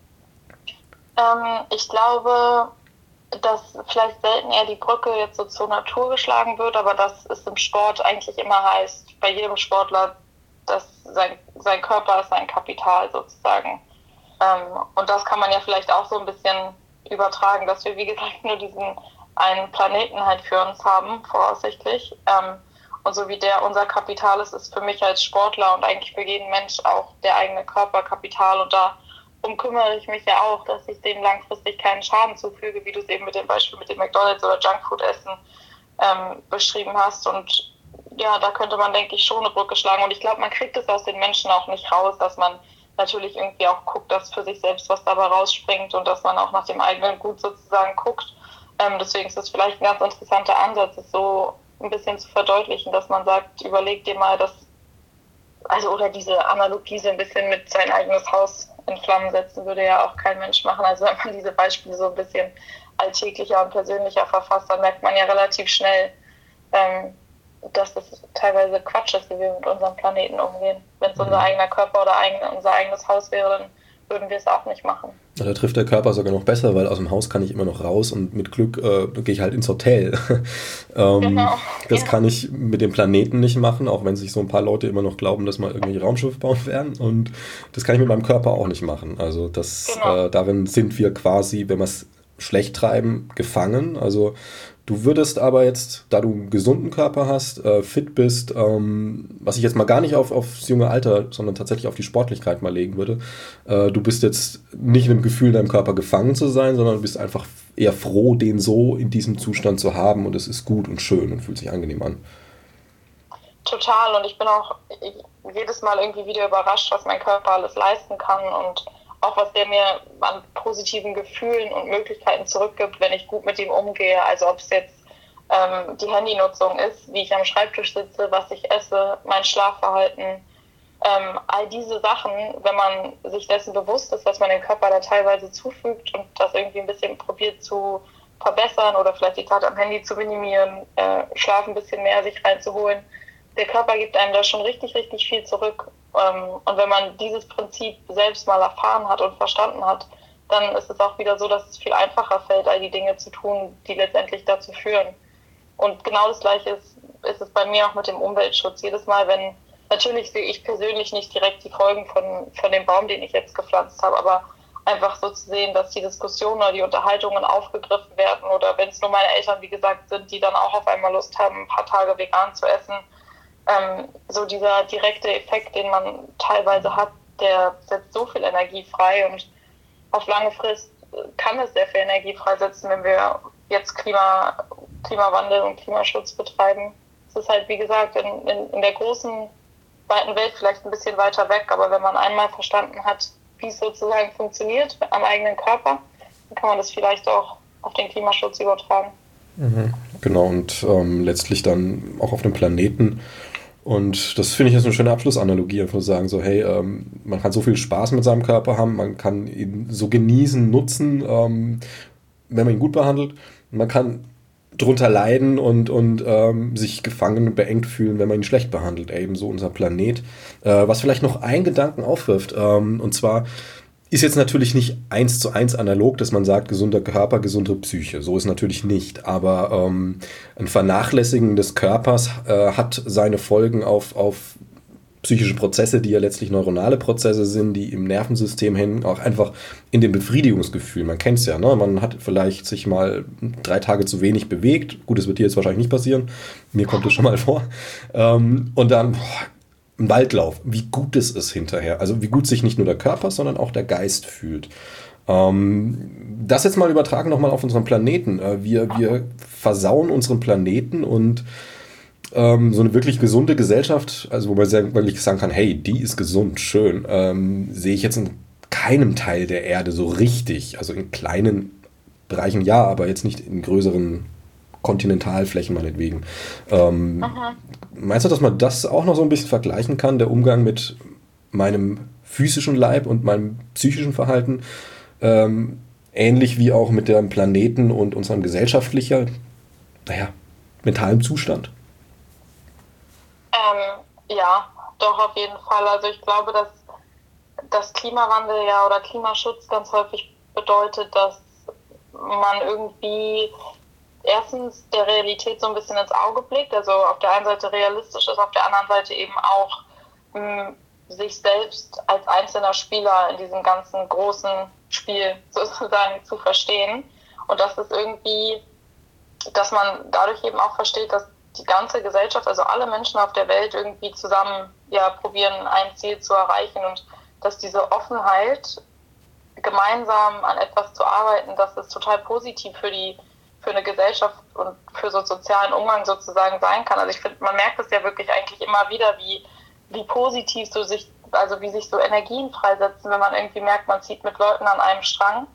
Ich glaube, dass vielleicht selten eher die Brücke jetzt so zur Natur geschlagen wird, aber dass es im Sport eigentlich immer heißt, bei jedem Sportler, dass sein Körper ist sein Kapital sozusagen. Und das kann man ja vielleicht auch so ein bisschen übertragen, dass wir, wie gesagt, nur diesen einen Planeten halt für uns haben, voraussichtlich. Und so wie der unser Kapital ist für mich als Sportler und eigentlich für jeden Mensch auch der eigene Körper Kapital. Und darum kümmere ich mich ja auch, dass ich dem langfristig keinen Schaden zufüge, wie du es eben mit dem Beispiel mit dem McDonald's oder Junkfood-Essen beschrieben hast. Und ja, da könnte man, denke ich, schon eine Brücke schlagen. Und ich glaube, man kriegt es aus den Menschen auch nicht raus, dass man natürlich irgendwie auch guckt, dass für sich selbst was dabei rausspringt und dass man auch nach dem eigenen Gut sozusagen guckt. Deswegen ist das vielleicht ein ganz interessanter Ansatz, es so ein bisschen zu verdeutlichen, dass man sagt, überleg dir mal, oder diese Analogie so ein bisschen mit sein eigenes Haus in Flammen setzen, würde ja auch kein Mensch machen. Also wenn man diese Beispiele so ein bisschen alltäglicher und persönlicher verfasst, dann merkt man ja relativ schnell, dass das teilweise Quatsch ist, wie wir mit unserem Planeten umgehen. Wenn es unser eigener Körper oder unser eigenes Haus wäre, dann würden wir es auch nicht machen. Ja, da trifft der Körper sogar noch besser, weil aus dem Haus kann ich immer noch raus und mit Glück gehe ich halt ins Hotel. Genau. Das kann ich mit dem Planeten nicht machen, auch wenn sich so ein paar Leute immer noch glauben, dass mal irgendwelche Raumschiffe bauen werden. Und das kann ich mit meinem Körper auch nicht machen. Also darin sind wir quasi, wenn man es Schlechttreiben gefangen. Also du würdest aber jetzt, da du einen gesunden Körper hast, fit bist, was ich jetzt mal gar nicht aufs junge Alter, sondern tatsächlich auf die Sportlichkeit mal legen würde, du bist jetzt nicht in dem Gefühl, deinem Körper gefangen zu sein, sondern du bist einfach eher froh, den so in diesem Zustand zu haben und es ist gut und schön und fühlt sich angenehm an. Total, und ich bin auch jedes Mal irgendwie wieder überrascht, was mein Körper alles leisten kann und auch was der mir an positiven Gefühlen und Möglichkeiten zurückgibt, wenn ich gut mit ihm umgehe. Also ob es jetzt die Handynutzung ist, wie ich am Schreibtisch sitze, was ich esse, mein Schlafverhalten, all diese Sachen, wenn man sich dessen bewusst ist, was man dem Körper da teilweise zufügt und das irgendwie ein bisschen probiert zu verbessern oder vielleicht die Zeit am Handy zu minimieren, Schlaf ein bisschen mehr sich reinzuholen. Der Körper gibt einem da schon richtig, richtig viel zurück. Und wenn man dieses Prinzip selbst mal erfahren hat und verstanden hat, dann ist es auch wieder so, dass es viel einfacher fällt, all die Dinge zu tun, die letztendlich dazu führen. Und genau das Gleiche ist es bei mir auch mit dem Umweltschutz. Jedes Mal, wenn, natürlich sehe ich persönlich nicht direkt die Folgen von dem Baum, den ich jetzt gepflanzt habe, aber einfach so zu sehen, dass die Diskussionen oder die Unterhaltungen aufgegriffen werden oder wenn es nur meine Eltern, wie gesagt, sind, die dann auch auf einmal Lust haben, ein paar Tage vegan zu essen, so dieser direkte Effekt, den man teilweise hat, der setzt so viel Energie frei und auf lange Frist kann es sehr viel Energie freisetzen, wenn wir jetzt Klimawandel und Klimaschutz betreiben. Es ist halt, wie gesagt, in der großen, weiten Welt vielleicht ein bisschen weiter weg, aber wenn man einmal verstanden hat, wie es sozusagen funktioniert am eigenen Körper, dann kann man das vielleicht auch auf den Klimaschutz übertragen. Mhm. Genau, und letztlich dann auch auf dem Planeten. Und das finde ich jetzt eine schöne Abschlussanalogie, einfach zu sagen, so hey, man kann so viel Spaß mit seinem Körper haben, man kann ihn so genießen, nutzen, wenn man ihn gut behandelt. Man kann drunter leiden und sich gefangen und beengt fühlen, wenn man ihn schlecht behandelt. Ebenso unser Planet. Was vielleicht noch einen Gedanken aufwirft, und zwar ist jetzt natürlich nicht 1:1 analog, dass man sagt, gesunder Körper, gesunde Psyche. So ist natürlich nicht. Aber ein Vernachlässigen des Körpers hat seine Folgen auf psychische Prozesse, die ja letztlich neuronale Prozesse sind, die im Nervensystem hängen, auch einfach in dem Befriedigungsgefühl. Man kennt es ja, ne? Man hat vielleicht sich mal 3 Tage zu wenig bewegt. Gut, das wird dir jetzt wahrscheinlich nicht passieren. Mir kommt das schon mal vor. Und dann ein Waldlauf, wie gut es ist hinterher. Also wie gut sich nicht nur der Körper, sondern auch der Geist fühlt. Das jetzt mal übertragen nochmal auf unseren Planeten. Wir versauen unseren Planeten und so eine wirklich gesunde Gesellschaft, also wo man wirklich sagen kann, hey, die ist gesund, schön, sehe ich jetzt in keinem Teil der Erde so richtig. Also in kleinen Bereichen ja, aber jetzt nicht in größeren Kontinentalflächen meinetwegen. Meinst du, dass man das auch noch so ein bisschen vergleichen kann, der Umgang mit meinem physischen Leib und meinem psychischen Verhalten, ähnlich wie auch mit dem Planeten und unserem gesellschaftlichen, mentalen Zustand? Ja, doch auf jeden Fall. Also ich glaube, dass das Klimawandel ja oder Klimaschutz ganz häufig bedeutet, dass man irgendwie erstens der Realität so ein bisschen ins Auge blickt, also auf der einen Seite realistisch ist, auf der anderen Seite eben auch sich selbst als einzelner Spieler in diesem ganzen großen Spiel sozusagen zu verstehen. Und das ist irgendwie, dass man dadurch eben auch versteht, dass die ganze Gesellschaft, also alle Menschen auf der Welt irgendwie zusammen probieren, ein Ziel zu erreichen und dass diese Offenheit, gemeinsam an etwas zu arbeiten, das ist total positiv für eine Gesellschaft und für so sozialen Umgang sozusagen sein kann. Also ich finde, man merkt es ja wirklich eigentlich immer wieder, wie positiv wie sich so Energien freisetzen, wenn man irgendwie merkt, man zieht mit Leuten an einem Strang.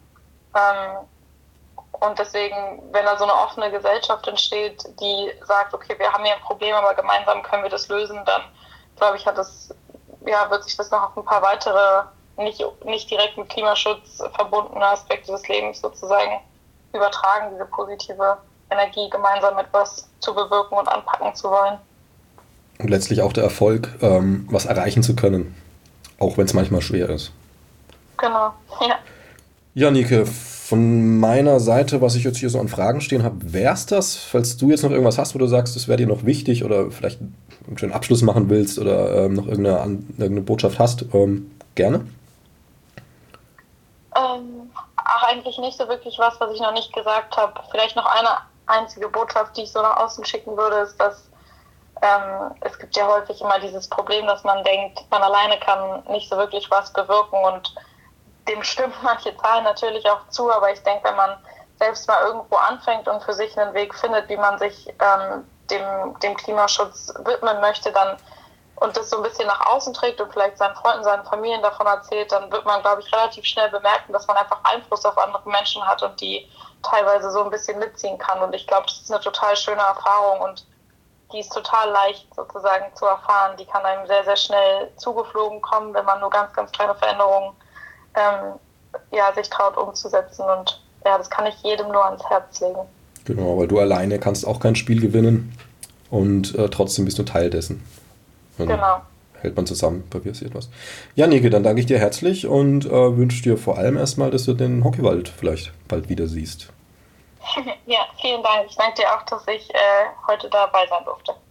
Und deswegen, wenn da so eine offene Gesellschaft entsteht, die sagt, okay, wir haben hier ein Problem, aber gemeinsam können wir das lösen, dann glaube ich, wird sich das noch auf ein paar weitere, nicht direkt mit Klimaschutz verbundene Aspekte des Lebens sozusagen übertragen, diese positive Energie, gemeinsam etwas zu bewirken und anpacken zu wollen. Und letztlich auch der Erfolg, was erreichen zu können, auch wenn es manchmal schwer ist. Genau, ja. Ja, Nike, von meiner Seite, was ich jetzt hier so an Fragen stehen habe, wär's das? Falls du jetzt noch irgendwas hast, wo du sagst, das wäre dir noch wichtig oder vielleicht einen schönen Abschluss machen willst oder noch irgendeine Botschaft hast, gerne. Ach, eigentlich nicht so wirklich was ich noch nicht gesagt habe. Vielleicht noch eine einzige Botschaft, die ich so nach außen schicken würde, ist, dass es gibt ja häufig immer dieses Problem, dass man denkt, man alleine kann nicht so wirklich was bewirken, und dem stimmen manche Zahlen natürlich auch zu, aber ich denke, wenn man selbst mal irgendwo anfängt und für sich einen Weg findet, wie man sich dem Klimaschutz widmen möchte, dann und das so ein bisschen nach außen trägt und vielleicht seinen Freunden, seinen Familien davon erzählt, dann wird man, glaube ich, relativ schnell bemerken, dass man einfach Einfluss auf andere Menschen hat und die teilweise so ein bisschen mitziehen kann. Und ich glaube, das ist eine total schöne Erfahrung und die ist total leicht sozusagen zu erfahren. Die kann einem sehr, sehr schnell zugeflogen kommen, wenn man nur ganz, ganz kleine Veränderungen sich traut umzusetzen. Und ja, das kann ich jedem nur ans Herz legen. Genau, weil du alleine kannst auch kein Spiel gewinnen und trotzdem bist du Teil dessen. Und genau. Hält man zusammen, passiert was. Ja, Nike, dann danke ich dir herzlich und wünsche dir vor allem erstmal, dass du den Hockeywald vielleicht bald wieder siehst. Ja, vielen Dank. Ich danke dir auch, dass ich heute dabei sein durfte.